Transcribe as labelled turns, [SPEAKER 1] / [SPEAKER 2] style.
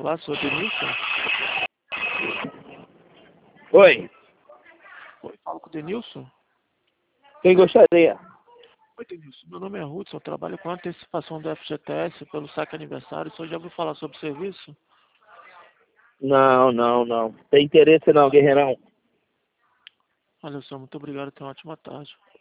[SPEAKER 1] Olá, senhor Denilson?
[SPEAKER 2] Oi,
[SPEAKER 1] Oi, falo com o Denilson?
[SPEAKER 2] quem gostaria?
[SPEAKER 1] Oi, Denilson. Meu nome é Hudson, eu trabalho com antecipação do FGTS pelo saque aniversário. O senhor já ouviu falar sobre o serviço?
[SPEAKER 2] Não. Tem interesse não, guerreirão.
[SPEAKER 1] Olha, senhor, muito obrigado. Tenha uma ótima tarde.